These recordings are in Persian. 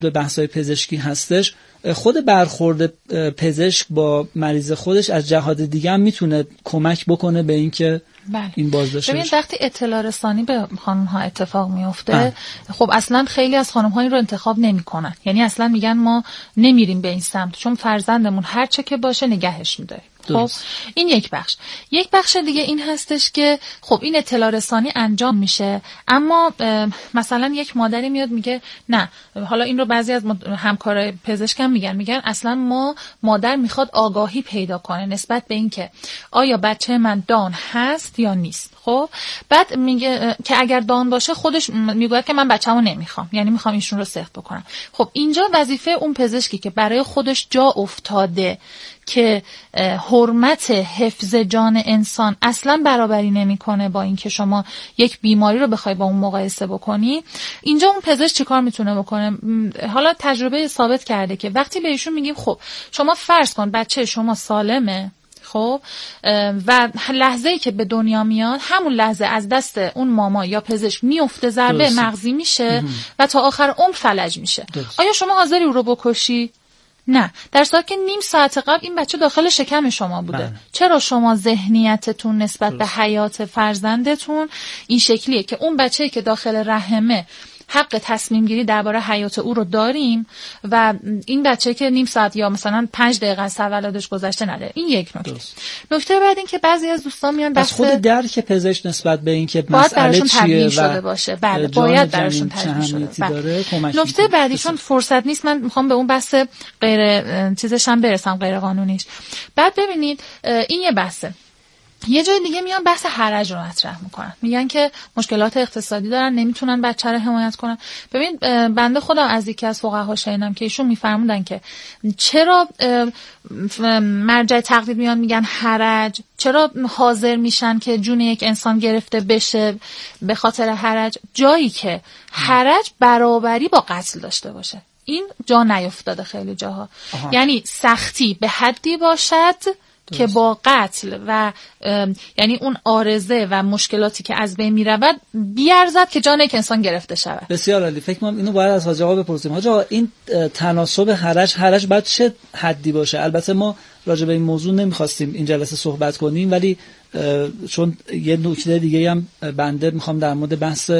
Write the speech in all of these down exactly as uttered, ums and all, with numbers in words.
به بحث‌های پزشکی هستش، خود برخورد پزشک با مریض خودش از جهات دیگه هم میتونه کمک بکنه به اینکه بله. این بازداشت ببین وقتی اطلاع رسانی به خانم ها اتفاق میفته اه. خب اصلا خیلی از خانم ها این رو انتخاب نمیکنن، یعنی اصلا میگن ما نمیریم به این سمت چون فرزندمون هر چه که باشه نگهش میداریم. خب این یک بخش. یک بخش دیگه این هستش که خب این اطلاع رسانی انجام میشه، اما مثلا یک مادری میاد میگه نه، حالا این رو بعضی از همکارای پزشکم میگن میگن اصلا ما مادر میخواد آگاهی پیدا کنه نسبت به این که آیا بچه من دان هست یا نیست. خب بعد میگه که اگر دان باشه خودش میگه که من بچه‌مو نمیخوام، یعنی میخوام ایشون رو سخت بکنم. خب اینجا وظیفه اون پزشکی که برای خودش جا افتاده که حرمت حفظ جان انسان اصلا برابری نمیکنه با اینکه شما یک بیماری رو بخوای با اون مقایسه بکنی، اینجا اون پزشک چیکار میتونه بکنه؟ حالا تجربه ثابت کرده که وقتی به ایشون میگیم خب شما فرض کن بچه شما سالمه، خب و لحظه‌ای که به دنیا میاد همون لحظه از دست اون ماما یا پزشک میفته، ضربه مغزی میشه و تا آخر عمر فلج میشه. درست. آیا شما حاضری او رو بکشی؟ نه، در صورتی که نیم ساعت قبل این بچه داخل شکم شما بوده. بله. چرا شما ذهنیتتون نسبت درست. به حیات فرزندتون این شکلیه که اون بچه‌ای که داخل رحمه حق تصمیم گیری درباره حیات او رو داریم و این بچه که نیم ساعت یا مثلا پنج دقیقه از تولدش گذشته نداره. این یک نکته. نکته بعد این که بعضی از دوستان میان بحث خود درک پزشک نسبت به این که مسئله چیه شده باشه. بله باید براشون تبیین شده باشه. نکته بعدیشون فرصت نیست، من میخوام به اون بحث غیر چیزش هم برسم، غیر قانونیش. بعد ببینید این یه بحثه. یه جای دیگه میان بحث حرج رو مطرح میکنن، میگن که مشکلات اقتصادی دارن نمیتونن بچه رو حمایت کنن. ببین بنده خودم از یکی از فقها شنیدم که ایشون میفرمودن که چرا مرجع تقلید میان میگن حرج، چرا حاضر میشن که جون یک انسان گرفته بشه به خاطر حرج، جایی که حرج برابری با قتل داشته باشه. این جا نیفتاده خیلی جاها. آها. یعنی سختی به حدی باشد که با قتل و یعنی اون عارضه و مشکلاتی که از بین میرود بیارزد که جان یک انسان گرفته شود. بسیار عالی. فکر کنم اینو باید از حاج آقا بپرسیم. حاج آقا این تناسب حرج حرج باید چه حدی باشه؟ البته ما راجع به این موضوع نمیخواستیم این جلسه صحبت کنیم، ولی چون یه نکته دیگه هم بنده میخوام در مورد بحث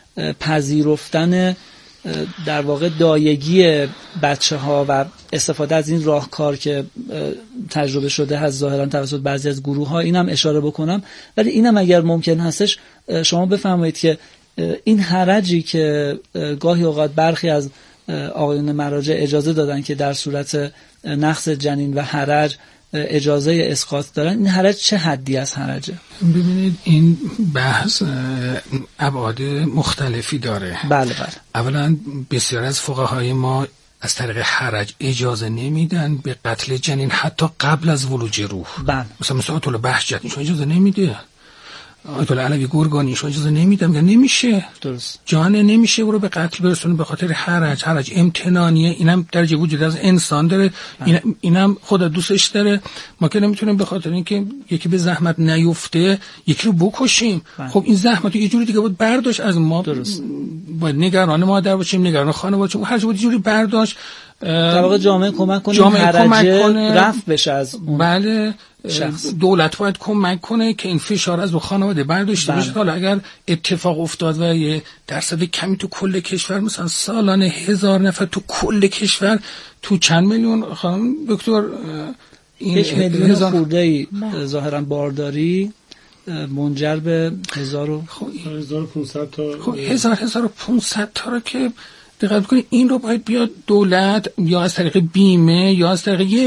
پذیرفتن در واقع دایگی بچه ها و استفاده از این راهکار که تجربه شده از ظاهرا توسط بعضی از گروه ها اینم اشاره بکنم، ولی اینم اگر ممکن هستش شما بفرمایید که این حرجی که گاهی اوقات برخی از آقایون مراجع اجازه دادن که در صورت نقص جنین و حرج اجازه اسقاط دارن، این حرج چه حدی از حرجه؟ ببینید این بحث ابعاد مختلفی داره. بله بله. اولا بسیار از فقهای ما از طریق حرج اجازه نمیدن به قتل جنین حتی قبل از ولوج روح. بله. مثلا مثلا آیت الله بهجت ایشون اجازه نمیده، آیت الله علوی گرگانی ایشون اجازه نمیدن، میگن نمیشه. درست. جان نمیشه برو به قتل برسونه به خاطر حرج. حرج امتنانیه، اینم درجه وجود از انسان داره، این اینم خدا دوستش داره. ما که نمیتونیم به خاطر اینکه یکی به زحمت نیفته یکی رو بکشیم. بله. خب این زحمت یه جوری دیگه بود برداشت از ما. درست. باید نگران مادر باشیم، نگران خانواده باشیم، هر جوری جوری برداشت در واقع جامعه کمک کنه جامعه کمک کنه رفع بشه از اون. بله شخص. دولت باید کمک کنه که این فشار از رو خانواده برداشته بشه. حالا اگر اتفاق افتاد و یه درصد کمی تو کل کشور مثلا سالانه هزار نفر تو کل کشور تو چند میلیون خانم دکتر این یک میلیون هزار... خورده‌ای ظاهرا بارداری منجر به هزار و هزار و پانصد تا خب هزار هزار و پانصد تا رو که دقت کنید این رو باید بیاد دولت یا از طریق بیمه یا از طریق یه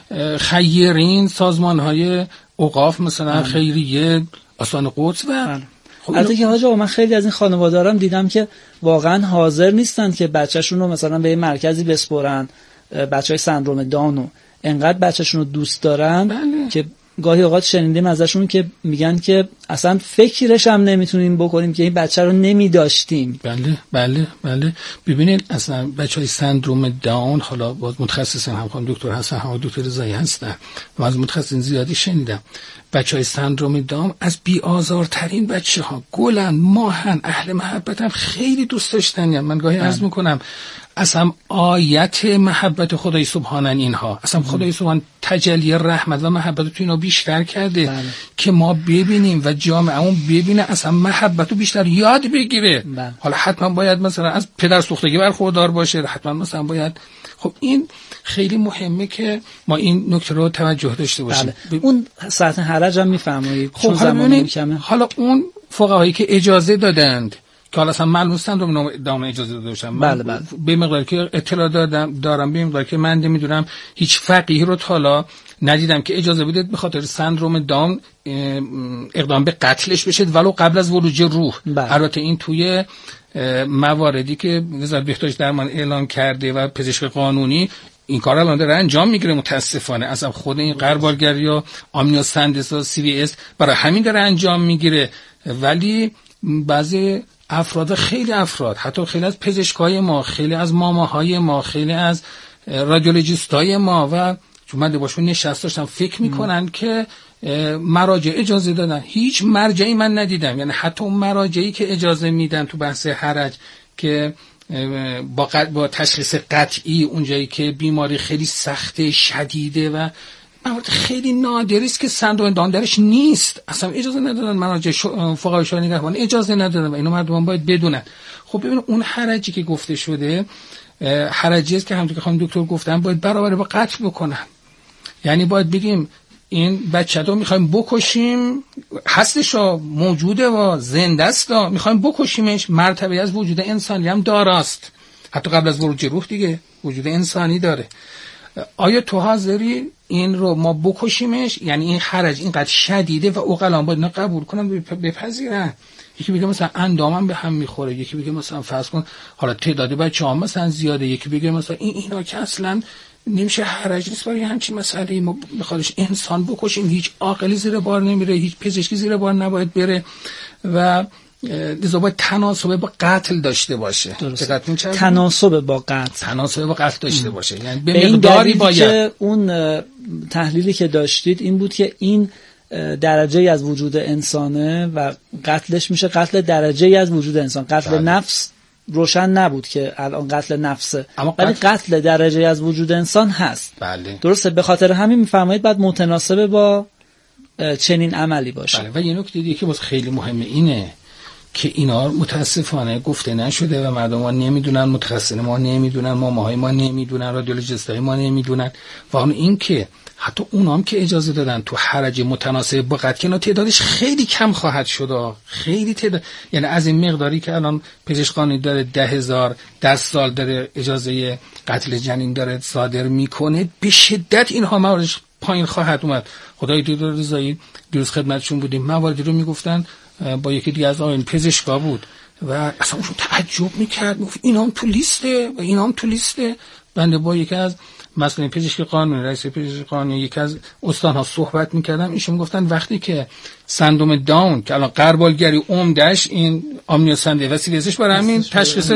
خیرین سازمان‌های اوقاف مثلا خیریه آستان قدس و خب البته که حاج آقا من خیلی از این خانواده‌ها دیدم که واقعا حاضر نیستن که بچه‌شون رو مثلا به یه مرکزی بسپرن، بچهای سندروم داونو انقدر بچه‌شون رو دوست دارن. بله. که گاهی اوقات شنیدیم ازشون که میگن که اصلا فکرش هم نمیتونیم بکنیم که این بچه رو نمیداشتیم. بله بله بله. ببینید اصلا بچهای سندروم داون، حالا باز متخصصین هم خانم دکتر هستن هم دکتر رضایی هستن و از متخصصین زیادی شنیدم، بچهای سندروم داون از بی‌آزارترین بچه‌ها، گلن، ماهن، اهل محبتن، خیلی دوست داشتنی. من گاهی عرض میکنم اصلا آیت محبت خدای سبحانه اینها، اصلا خدای سبحانه تجلی رحمت و محبت تو اینا بیشتر کرده بله. که ما ببینیم و جامعهمون ببینه اصلا محبت رو بیشتر یاد بگیره بله. حالا حتما باید مثلا از پدر سوختگی برخوردار باشه، حتما مثلا باید، خب این خیلی مهمه که ما این نکته رو توجه داشته باشیم بله. اون ساعت حرج هم میفرمایید خب حالا, حالا اون فقهایی که اجازه دادند که حالا اصلا معلوم نیستن رو دام اجازه داده باشم بله بله. به مقداری که اطلاع دادم دارم به مقداری که من نمیدونم هیچ فقیهی رو تا حالا ندیدم که اجازه بده به خاطر سندروم داون اقدام به قتلش بشه ولو قبل از ورود روح. البته این توی مواردی که وزارت بهداشت درمان اعلام کرده و پزشک قانونی این کار الان داره انجام میگیره متاسفانه، اصلا خود این قربالگری یا آمنیوسندس و سی وی اس برای همین داره انجام میگیره. ولی بعضی افراد خیلی افراد حتی خیلی از پزشکای ما، خیلی از ماماهای ما، خیلی از رادیولوژیستای ما و چون من باشون نشست داشتم فکر میکنن که مراجع اجازه دادن. هیچ مرجعی من ندیدم، یعنی حتی اون مراجعی که اجازه میدن تو بحث حرج که با, با تشخیص قطعی اونجایی که بیماری خیلی سخته شدیده و موارد خیلی نادری است که سندروم داون درش نیست، اصلا اجازه ندادن مراجع فقهای شورای نگهبان اجازه ندادن و اینو مردم باید بدونن. خب ببین اون حرجی که گفته شده حرجی است که همونطور که خانم دکتر گفتن باید برابر با قتل بکنن، یعنی باید بگیم این بچه رو میخوایم بکشیم، هستش موجوده و زنده است، میخوایم بکشیمش، مرتبه از وجود انسانی هم داراست، حتی قبل از ورود روح دیگه وجود انسانی داره. آیا تو حاضری این رو ما بکشیمش؟ یعنی این حرج اینقدر شدیده و عقلان باید قبول کنن بپذیرن. یکی بگه مثلا اندامم به هم میخوره، یکی بگه مثلا فرض کن حالا تعداد بچه‌ها مثلا زیاده، یکی بگه مثلا این اینا که اصلا نمیشه حرج نیست برای همچین مسئله ما بخواهش انسان بکشیم، هیچ عاقلی زیر بار نمیره، هیچ پزشکی زیر بار نباید بره و لذا باید تناسب با قتل داشته باشه. تناسب با قتل تناسب با قتل داشته باشه، یعنی به مقداری باید که اون تحلیلی که داشتید این بود که این درجه از وجود انسانه و قتلش میشه قتل درجه از وجود انسان. قتل بله. نفس روشن نبود که الان قتل نفسه، ولی قتل... قتل درجه از وجود انسان هست. بله. درسته، به خاطر همین میفرمایید بعد متناسب با چنین عملی باشه. بله. و یه نکته دیگه که خیلی مهمه اینه که اینا متاسفانه گفته نشده و مردم ما نمیدونن، متخصصین ما نمیدونن، ماماهای ما نمیدونن، رادیولوژیستای ما نمیدونن و اون این که حتی اونام که اجازه دادن تو حرج متناسب با قتل که تعدادش خیلی کم خواهد شد، خیلی تعداد، یعنی از این مقداری که الان پزشک قانونی داره ده هزار ده سال داره اجازه قتل جنین داره صادر میکنه، به شدت اینها مواردش پایین خواهد اومد. خدای دکتر رضایی دیروز خدمتشون بودیم، مواردی رو میگفتن با یکی دیگه از آقایون پزشکا بود و اصلا اونشون تعجب میکرد، میگفت اینا هم تو لیسته و اینا هم تو لیسته. بنده با یکی از مسئولین پزشکی قانونی، رئیس پزشکی قانونی، یکی از استان‌ها صحبت میکردم، ایشون گفتن وقتی که سندروم داون که الان قربالگری عمده‌اش این آمنیوسندس و سیریزش برای همین تشخیص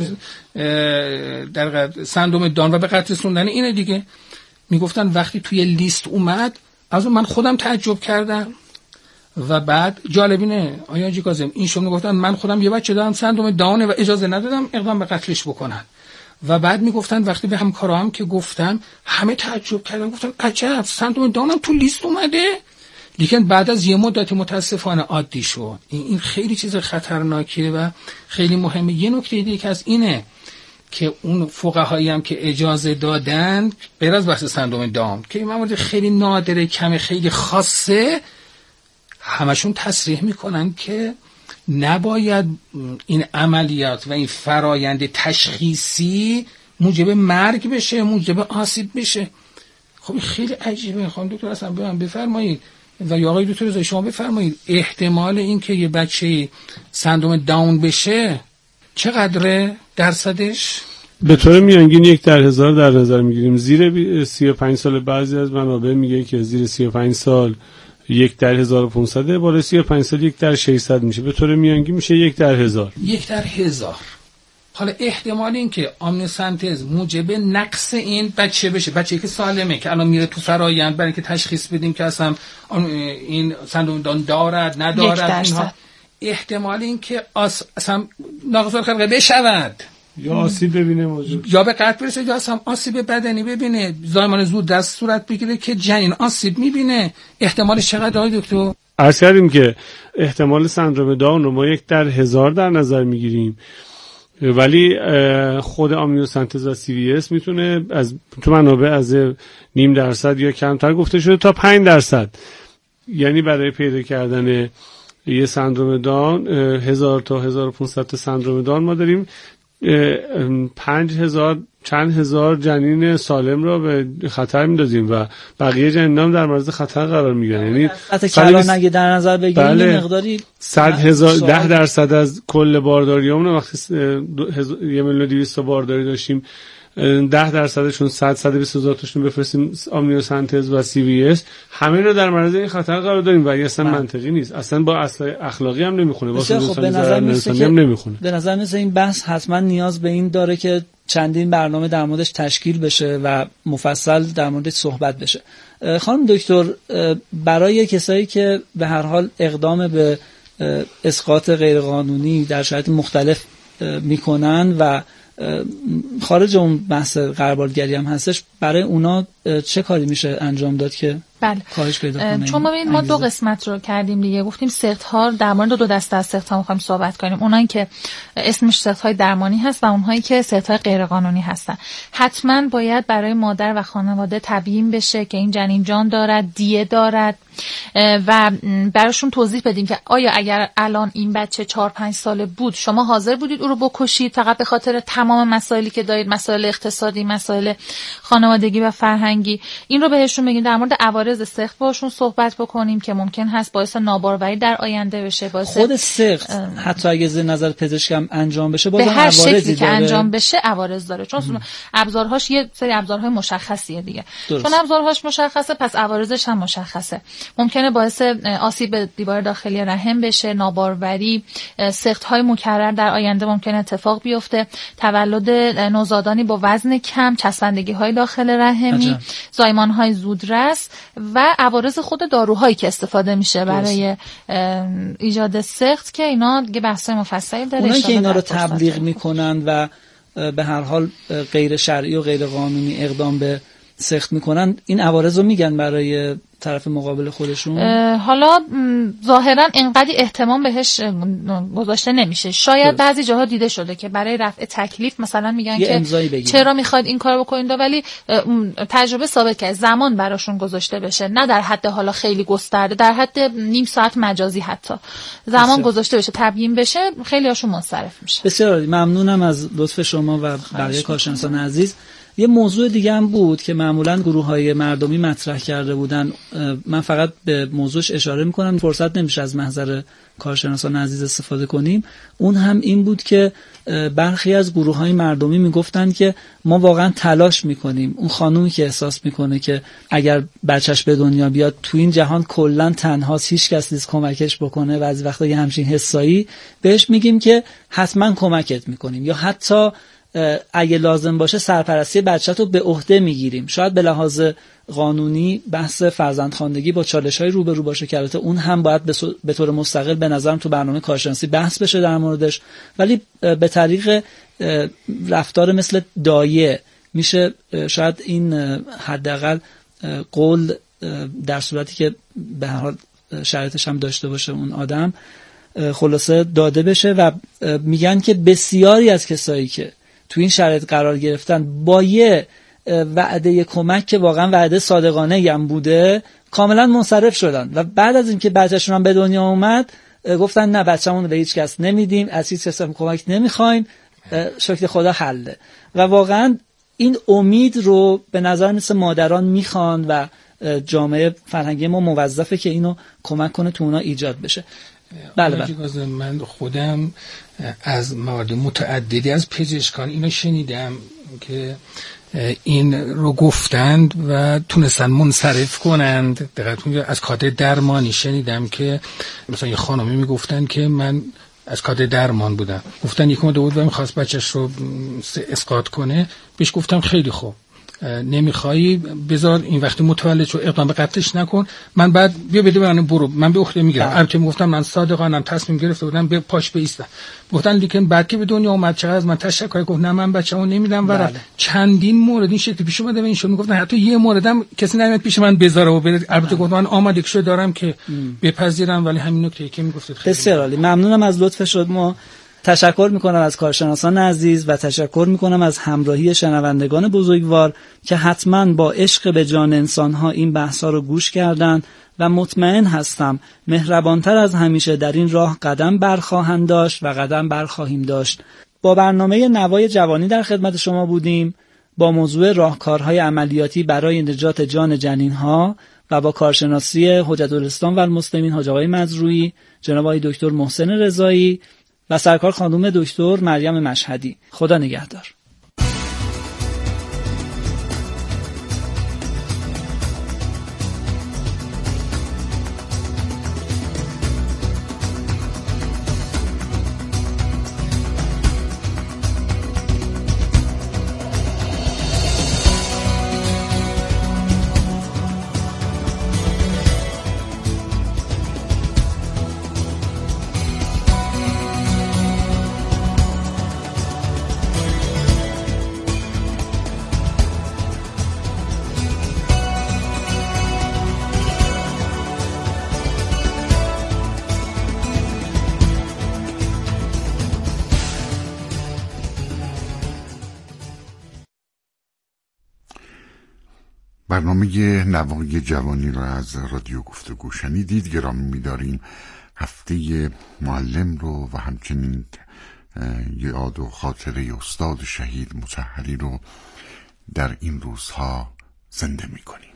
در سندروم داون و به قتل رسوندن اینه دیگه، میگفتن وقتی توی لیست اومد از اون من خودم تعجب کردم و بعد جالبینه آیا جی کاظم اینشون میگفتن من خودم یه بچه دارم سندروم داونه و اجازه ندادم اقدام به قتلش بکنن و بعد میگفتن وقتی به همکارام هم که گفتم همه تعجب کردن، گفتن عجب سندروم داونم تو لیست اومده. لیکن بعد از یه مدت متاسفانه عادی شد. این خیلی چیز خطرناکیه و خیلی مهمه. یه نکته دیگه که از اینه که اون فقهایی هم که اجازه دادن غیر از بحث سندروم داون که این موارد خیلی نادره کم خیلی خاصه، همشون تصریح میکنن که نباید این عملیات و این فرایند تشخیصی موجب مرگ بشه، موجب آسیب بشه. خب خیلی عجیبه. خانم دکتر اصلا به من بفرمایید و یا آقای دکتر شما بفرمایید احتمال این که یه بچه سندروم داون بشه چقدره درصدش؟ به طور میانگین یک در هزار در نظر میگیریم. زیر سی و پنج سال بعضی از منابع میگه که زیر سی و پنج سال یک در هزار و پونصد، بالای سی و پنج سال یک در ششصد میشه. به طور میانگین میشه یک در هزار. یک در هزار. حالا احتمال این که آمنیوسنتز موجب نقص این بچه بشه، بچه‌ای که سالمه که الان میره تو فرایند برای اینکه تشخیص بدیم که اصلا این سندروم داون دارد ندارد، اینها احتمال این که اصلا ناقص الخلقه بشود یا آسیب ببینه موجود، یا به قتل برسه، یا اصلا آسیب بدنی ببینه، زایمان زود دست صورت بگیره که جنین آسیب میبینه. احتمالش چقدر آقای دکتر؟ عرض کردیم که احتمال سندرم داون رو ما یک در هزار در نظر میگیریم، ولی خود آمنیوسنتز و سی وی اس میتونه از تو منابع از نیم درصد یا کمتر گفته شده تا پنج درصد. یعنی برای پیدا کردن یه سندرم داون هزار تا هزار و پانصد تا سندرم داون ما داریم پنج هزار چند هزار جنین سالم را به خطر میندازیم و بقیه جنین هم در معرض خطر قرار میگیرن. یعنی حتی کلان اگه در نظر بگیریم بله. یه مقداری صد هزار ده درصد از کل بارداریامون وقتی یه میلیون و دویست تا بارداری داشتیم ده درصدشون صد صد و بیست هزار تاشون بفرستیم آمنیوسنتز و سی وی اس، همه رو در معرض این خطر قرار داریم و اصلا منطقی نیست، اصلا با اصل اخلاقی هم نمیخونه، با انسانی هم نمیخونه. به نظر میاد این بحث حتما نیاز به این داره که چندین برنامه در موردش تشکیل بشه و مفصل در موردش صحبت بشه. خانم دکتر، برای کسایی که به هر حال اقدام به اسقاط غیرقانونی در شرایط مختلف میکنن و خارج اون بحث غربالگری هم هستش، برای اونا چه کاری میشه انجام داد که بله. کاهش پیدا کنه؟ چون ما ببین ما دو قسمت رو کردیم دیگه، گفتیم سخت‌ها، در مورد دو دسته از سخت‌ها می‌خوایم صحبت کنیم، اونایی که اسمش سخت‌های درمانی هست و اونهایی که سخت‌های غیرقانونی هستن. حتما باید برای مادر و خانواده تبیین بشه که این جنین جان دارد، دیه دارد و براشون توضیح بدیم که آیا اگر الان این بچه چهار پنج ساله بود شما حاضر بودید او رو بکشید فقط به خاطر تمام مسائلی که دارید، مسائل اقتصادی، مسائل خانوادگی و فرهنگی، این رو بهشون بگیم. در مورد عوارض سخت باشون صحبت بکنیم که ممکن هست باعث ناباروری در آینده بشه، باعث خود سخت حتی اگه از نظر پزشک هم انجام بشه به هر شکلی که داره. انجام بشه عوارض داره، چون ام. ابزارهاش یه سری ابزارهای مشخصیه دیگه. درست. چون ابزارهاش مشخصه پس عوارضش هم مشخصه. ممکنه باعث آسیب به دیوار داخلی رحم بشه، ناباروری، سخت‌های مکرر در آینده ممکنه اتفاق بیفته، تولد نوزادانی با وزن کم، چسبندگی‌های داخل رحمی، زایمان‌های زودرس و عوارض خود داروهایی که استفاده میشه برای ایجاد سخت که اینا دیگه بحث‌های مفصلی داره. اونایی که اینا رو تبلیغ میکنن و به هر حال غیر شرعی و غیر قانونی اقدام به سخت میکنن، این عوارض رو میگن برای طرف مقابل خودشون؟ حالا ظاهرا اینقدر احتمام بهش گذاشته نمیشه. شاید بعضی جاها دیده شده که برای رفع تکلیف مثلا میگن که چرا میخواید این کارو بکنید، ولی تجربه ثابت کرده زمان براشون گذاشته بشه، نه در حد حالا خیلی گسترده، در حد نیم ساعت مجازی حتی زمان بسیار. گذاشته بشه، تبیین بشه، خیلی هاشون منصرف میشه. بسیار ممنونم از لطف شما و بقیه کارشناسان عزیز. یه موضوع دیگه هم بود که معمولاً گروه‌های مردمی مطرح کرده بودن، من فقط به موضوعش اشاره میکنم، فرصت نمیشه از محضر کارشناسان عزیز استفاده کنیم. اون هم این بود که برخی از گروه‌های مردمی میگفتن که ما واقعا تلاش میکنیم، اون خانومی که احساس میکنه که اگر بچهش به دنیا بیاد تو این جهان کلاً تنهاست، هیچ کس نیست کمکش بکنه و از وقتا یه همچین حسایی بهش میگیم که حتما کمکت میکنیم، یا حتی اگه لازم باشه سرپرستی بچه‌تو به عهده میگیریم. شاید به لحاظ قانونی بحث فرزندخواندگی با چالش‌های روبرو باشه که البته اون هم باید به طور مستقل به نظرم تو برنامه کارشناسی بحث بشه در موردش، ولی به طریق رفتار مثل دایه میشه شاید این حداقل قول در صورتی که به هر حال شرایطش هم داشته باشه اون آدم خلاصه داده بشه. و میگن که بسیاری از کسایی که تو این شرایط قرار گرفتن با یه وعده کمک که واقعا وعده صادقانه هم بوده کاملا منصرف شدن و بعد از اینکه بچه‌شون هم به دنیا اومد گفتن نه بچه‌مون به هیچ کس نمیدیم، از هیچ کس هم کمک نمیخوایم، شکر خدا حله. و واقعا این امید رو به نظر مثل مادران میخوان و جامعه فرهنگی ما موظفه که اینو کمک کنه تو اونا ایجاد بشه. بله بله. من خودم از موارد متعددی از پزشکان اینو شنیدم که این رو گفتند و تونستن منصرف کنند. دقیقاً از کادر درمانی شنیدم که مثلا یه خانمی میگفتن که من از کادر درمان بودم، گفتن یک مدت بود و میخواست بچهش رو اسقاط کنه، بهش گفتم خیلی خوب نمیخوای بذار این وقتی متولد شو اقدام به قتلش نکن، من بعد بیا بده من برو، من به عهده میگیرم. البته میگفتم من صادقانم تصمیم گرفته بودم به پاش بایستم. گفتن لیکن بعد که به دنیا اومد چقدر از من تشکر گفت نه من بچه‌مو نمیدم ورا. بله. چندین مورد این شکلی پیش اومده و اینشون میگفتن حتی یه موردم کسی نمیاد پیش من بذاره و بره. البته گفتم من آماده شو دارم که بپذیرم، ولی همین نکته که میگفتید خیلی بسیار عالی. ممنونم از لطف شما. تشکر میکنم از کارشناسان عزیز و تشکر میکنم از همراهی شنوندگان بزرگوار که حتما با عشق به جان انسانها این بحثا رو گوش کردن و مطمئن هستم مهربانتر از همیشه در این راه قدم برخواهند داشت و قدم برخواهیم داشت. با برنامه نوای جوانی در خدمت شما بودیم با موضوع راهکارهای عملیاتی برای نجات جان جنینها و با کارشناسی حجت الاسلام و المسلمین حاج آقای مزروعی، جناب آقای دکتر محسن رضایی و سرکار خانم دکتر مریم مشهدی. خدا نگهدار. برنامه نوای جوانی را از رادیو گفتگو شنیدید. گرامی می‌داریم هفته معلم رو و همچنین یاد و خاطره استاد شهید مطهری رو در این روزها زنده می‌کنیم.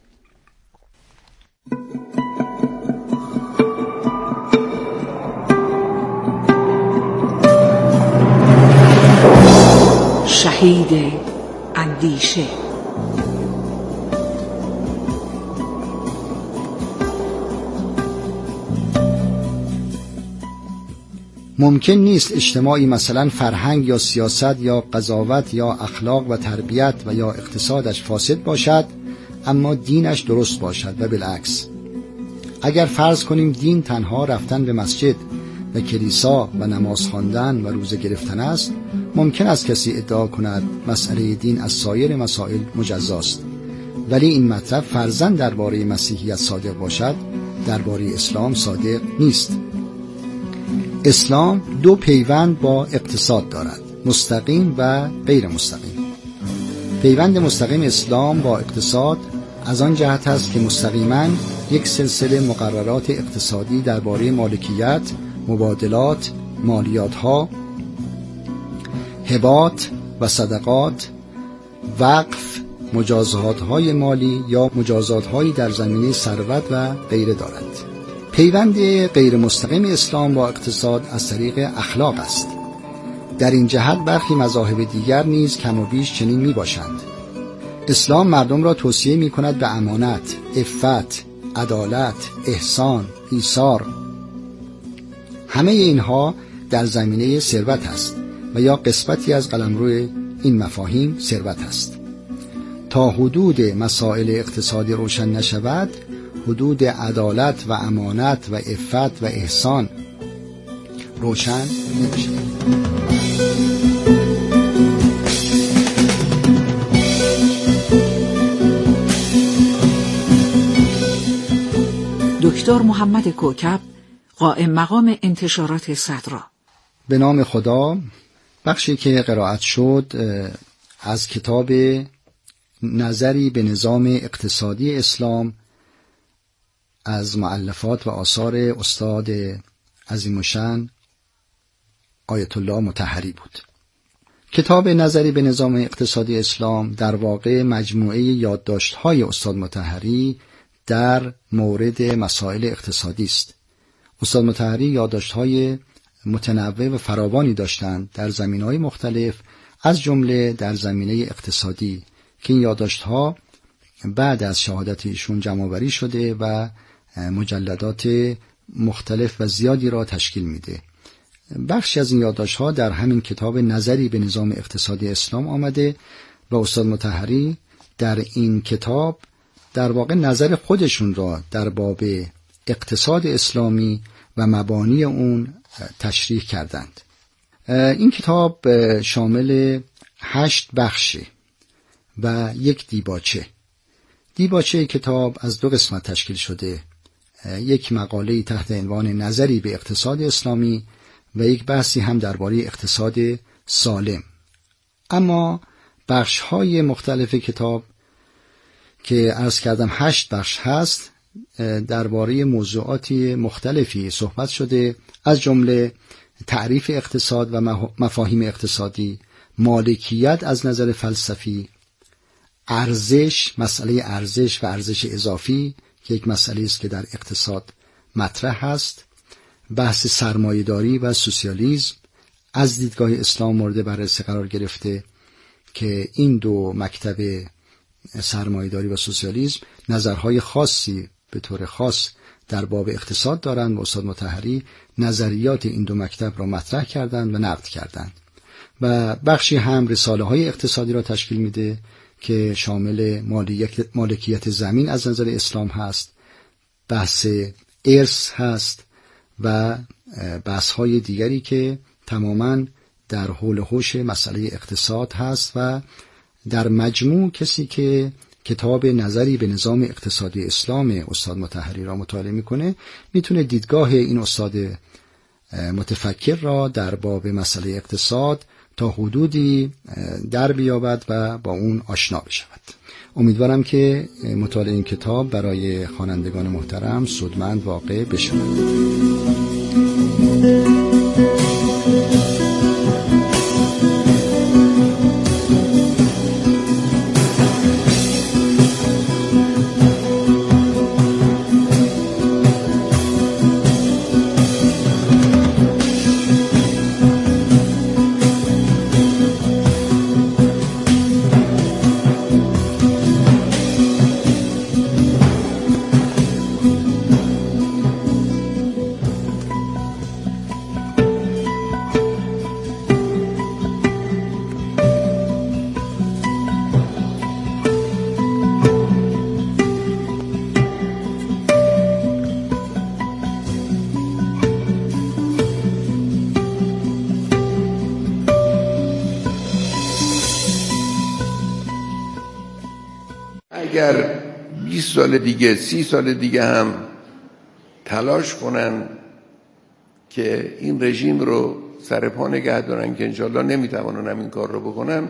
شهید اندیشه. ممکن نیست اجتماعی مثلا فرهنگ یا سیاست یا قضاوت یا اخلاق و تربیت و یا اقتصادش فاسد باشد اما دینش درست باشد و بالعکس. اگر فرض کنیم دین تنها رفتن به مسجد و کلیسا و نماز خواندن و روزه گرفتن است، ممکن است کسی ادعا کند مسئله دین از سایر مسائل مجزاست. ولی این مطلب فرضاً درباره مسیحیت صادق باشد، درباره اسلام صادق نیست. اسلام دو پیوند با اقتصاد دارد، مستقیم و غیر مستقیم. پیوند مستقیم اسلام با اقتصاد از آن جهت است که مستقیما یک سلسله مقررات اقتصادی درباره مالکیت، مبادلات، مالیات‌ها، هبات و صدقات، وقف، مجازات‌های مالی یا مجازات‌هایی در زمینه ثروت و غیره دارد. پیوند غیر مستقیم اسلام با اقتصاد از طریق اخلاق است. در این جهت برخی مذاهب دیگر نیز کم و بیش چنین می باشند. اسلام مردم را توصیه می کند به امانت، عفت، عدالت، احسان، ایثار. همه اینها در زمینه ثروت است و یا قسمتی از قلمرو این مفاهیم ثروت است. تا حدود مسائل اقتصادی روشن نشود، حدود عدالت و امانت و عفت و احسان روشن نمیشه. دکتر محمد کوکب، قائم مقام انتشارات صدرا. به نام خدا. بخشی که قرائت شد از کتاب نظری به نظام اقتصادی اسلام از مؤلفات و آثار استاد عظیم الشأن آیت الله مطهری بود. کتاب نظری به نظام اقتصادی اسلام در واقع مجموعه یادداشت‌های استاد مطهری در مورد مسائل اقتصادی است. استاد مطهری یادداشت‌های متنوع و فراوانی داشتند در زمینه‌های مختلف، از جمله در زمینه اقتصادی که این یادداشت‌ها بعد از شهادت ایشون جمع‌آوری شده و مجلدات مختلف و زیادی را تشکیل میده. بخشی از این یادداشت‌ها در همین کتاب نظری به نظام اقتصادی اسلام آمده و استاد مطهری در این کتاب در واقع نظر خودشون را در باب اقتصاد اسلامی و مبانی اون تشریح کردند. این کتاب شامل هشت بخشه و یک دیباچه. دیباچه کتاب از دو قسمت تشکیل شده، یک مقاله تحت عنوان نظری به اقتصاد اسلامی و یک بحثی هم درباره اقتصاد سالم. اما بخش‌های مختلف کتاب که عرض کردم هشت بخش هست درباره موضوعاتی مختلفی صحبت شده، از جمله تعریف اقتصاد و مفاهیم اقتصادی، مالکیت از نظر فلسفی، ارزش، مسئله ارزش و ارزش اضافی که یک مسئله است که در اقتصاد مطرح هست، بحث سرمایه‌داری و سوسیالیسم از دیدگاه اسلام مورد بررسی قرار گرفته که این دو مکتب سرمایه‌داری و سوسیالیسم نظرهای خاصی به طور خاص در باب اقتصاد دارند و استاد مطهری نظریات این دو مکتب را مطرح کردند و نقد کردند. و بخشی هم رساله های اقتصادی را تشکیل میده که شامل مالکیت زمین از نظر اسلام هست، بحث ارث هست و بحث های دیگری که تماماً در حول و حوش مسئله اقتصاد هست. و در مجموع کسی که کتاب نظری به نظام اقتصادی اسلام استاد مطهری را مطالعه میکنه میتونه دیدگاه این استاد متفکر را در باب مسئله اقتصاد تا حدودی در بیابد و با اون آشنا بشود. امیدوارم که مطالعه این کتاب برای خوانندگان محترم سودمند واقع بشود. اگر بیست سال دیگه سی سال دیگه هم تلاش کنن که این رژیم رو سر پا نگه دارن که انشالله نمیتوانن این کار رو بکنن،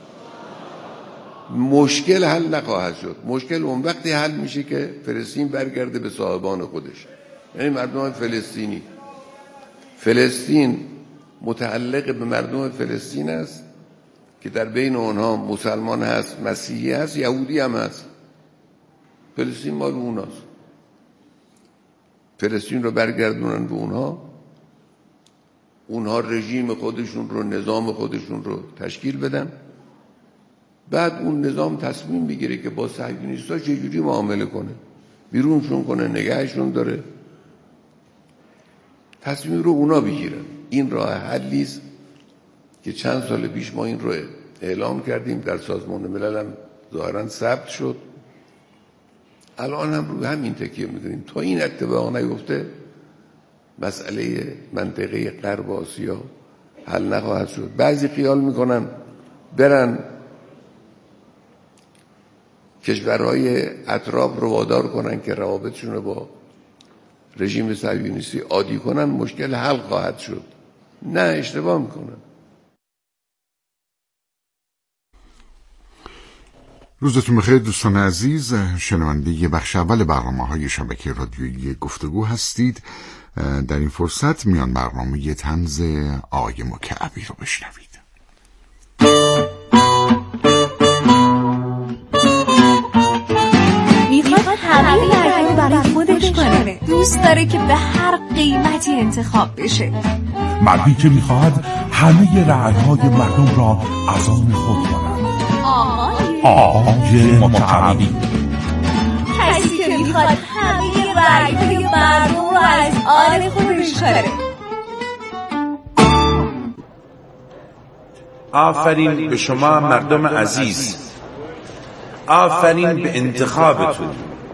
مشکل حل نخواهد شد. مشکل اون وقتی حل میشه که فلسطین برگرده به صاحبان خودش، یعنی مردم فلسطینی. فلسطین متعلق به مردم فلسطین است که در بین اونها مسلمان هست، مسیحی هست، یهودی هم هست. فلسطین مال اوناست. فلسطین رو برگردونن به اونها، اونها رژیم خودشون رو، نظام خودشون رو تشکیل بدن، بعد اون نظام تصمیم بگیره که با صهیونیست‌ها چجوری معامله کنه، بیرونشون کنه، نگهشون داره، تصمیم رو اونا بگیرن. این راه حلی است که چند سال پیش ما این رو اعلام کردیم، در سازمان ملل هم ظاهراً ثبت شد. الان هم روی همین تکیه می‌کنیم. تا این اتفاق نیفته مسئله منطقه غرب آسیا حل نخواهد شد. بعضی خیال میکنن برن کشورهای اطراف رو وادار کنن که روابطشون رو با رژیم صهیونیستی عادی کنن، مشکل حل خواهد شد. نه، اشتباه میکنن. روزتون بخیر دوستان عزیز، شنونده بخش اول برنامه‌های شبکه رادیویی گفتگو هستید. در این فرصت میان برنامه طنز آقای مکعبی رو بشنوید. میخواد همه مردم برای خودش کنه، دوست داره که به هر قیمتی انتخاب بشه. مردی که میخواد همه رأی‌های مردم را از آن خود کنند. آقای مکعبی. کسی که میخواد همه رأی‌های مردم را از آن خودش کنه. آفرین به شما مردم عزیز. آفرین به انتخابتون،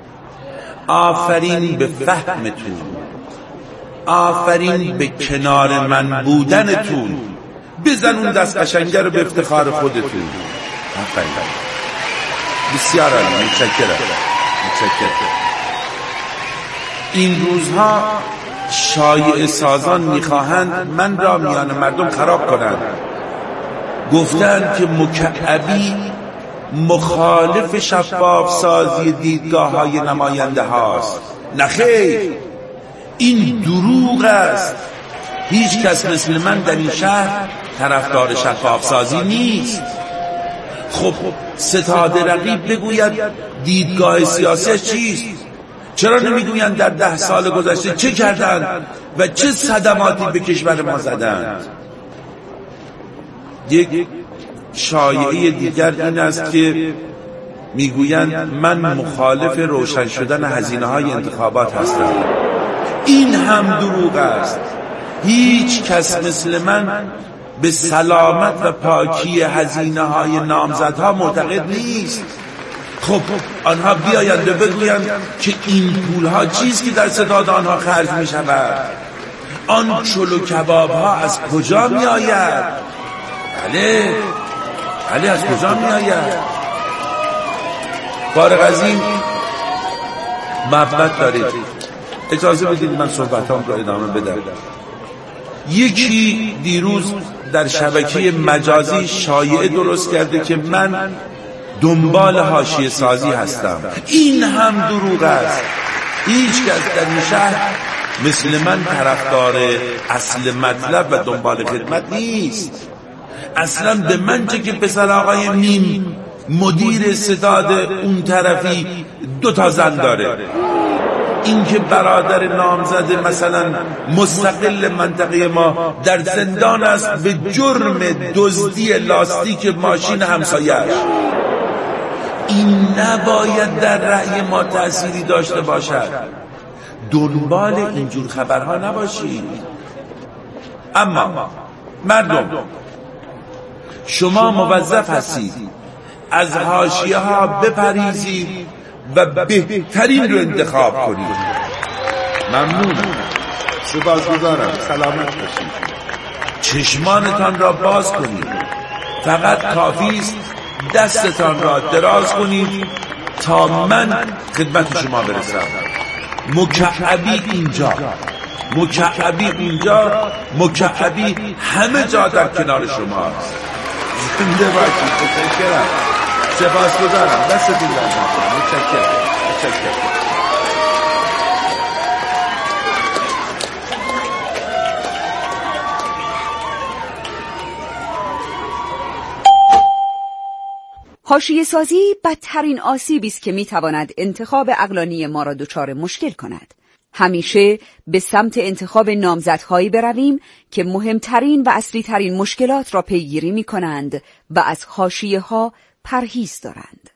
آفرین به فهمتون، آفرین به کنار من بودنتون. بزن اون دست قشنگه رو به افتخار خودتون. آفرین. بسیار عالی. متشکرم. متشکرم. این روزها شایعه سازان میخواهند من را میان مردم خراب کنند. گفتند که مکعبی مخالف شفاف سازی دیدگاه های نماینده هاست. نخیر، این دروغ است. هیچ کس مثل من در این شهر طرفدار شفاف سازی نیست. خب ستاد رقیب بگوید دیدگاه سیاسی چیست؟ چرا نمیگویند در ده سال گذشته چه کردند و چه صدماتی به کشور ما زدند؟ یک شایعه دیگر این است که میگویند من مخالف روشن شدن هزینه های انتخابات هستم. این هم دروغ است. هیچ کس مثل من به سلامت و پاکی هزینه های نامزدها معتقد نیست. خب آنها بیایند و بگویند که این پولها چیست که در ستاد آنها خرج می شود؟ آن چلو کباب ها از کجا می آید؟ بله بله از کجا می آید؟ فارغ از این محبت دارید، اجازه بدید من صحبتام رو ادامه بدم. یکی دیروز در شبکه مجازی شایعه درست کرده که من دنبال حاشیه سازی هستم. این هم دروغ است. هیچ کس در این شهر مثل من طرفدار اصل مطلب و دنبال خدمت نیست. اصلا به من چه که پسر آقای میم مدیر ستاد اون طرفی دو تا زن داره. این که برادر نامزد مثلا مستقل منطقه ما در زندان است به جرم دزدی لاستیک ماشین همسایه‌اش، این نباید در رأی ما تأثیری داشته باشد. دنبال اینجور خبرها نباشید. اما مردم، شما موظف هستید از حاشیه ها بپریزید و بهترین رو انتخاب کنید. ممنونم، سپاسگزارم. سلامت باشید. چشمانتان را باز کنید. فقط کافی است دستتان را دراز کنید تا من خدمت شما برسم. مکعبی اینجا، مکعبی اینجا، مکعبی همه جا در کنار شماست. زنده باشید. متشکرم. سپاسگزارم. دستتون درد نکنه. متشکرم. متشکرم. حاشیه سازی بدترین آسیبی است که میتواند انتخاب عقلانی ما را دچار مشکل کند. همیشه به سمت انتخاب نامزدهایی برویم که مهمترین و اصلی ترین مشکلات را پیگیری می کنند و از حاشیه ها پرهیز دارند.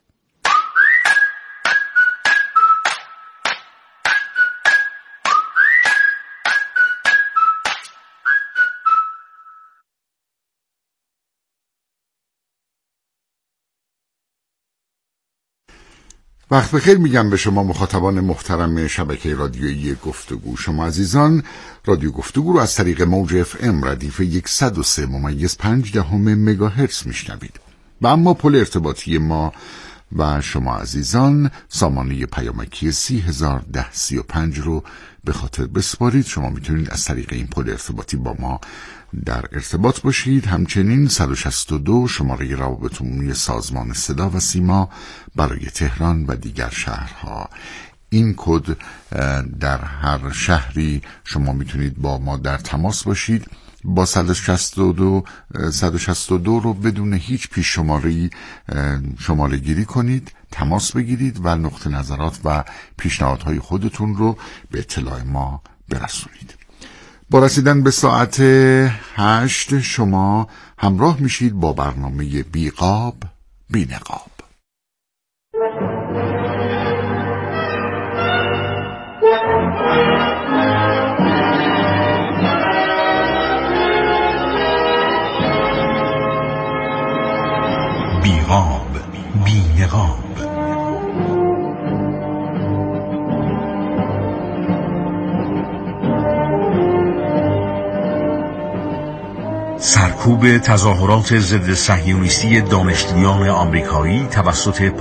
وقت بخیر میگم به شما مخاطبان محترم شبکه رادیویی گفتگو. شما عزیزان رادیو گفتگو رو از طریق موج اف ام ردیف صد و سه ممیز پنج دهم مگاهرتز میشنوید و اما پل ارتباطی ما و شما عزیزان سامانه پیامکی سی هزار ده سی و پنج رو به خاطر بسپارید. شما میتونید از طریق این پل ارتباطی با ما در ارتباط باشید. همچنین صد و شصت و دو شماره روابط عمومی سازمان صدا و سیما برای تهران و دیگر شهرها. این کد در هر شهری شما میتونید با ما در تماس باشید. با صد و شصت و دو صد و شصت و دو رو بدون هیچ پیش شماره‌ای شماره گیری کنید، تماس بگیرید و نقطه نظرات و پیشنهادهای خودتون رو به اطلاع ما برسونید. با رسیدن به ساعت هشت شما همراه میشید با برنامه بیقاب بینقاب. بیقاب بینقاب. سرکوب تظاهرات ضد صهیونیستی دانشجویان آمریکایی توسط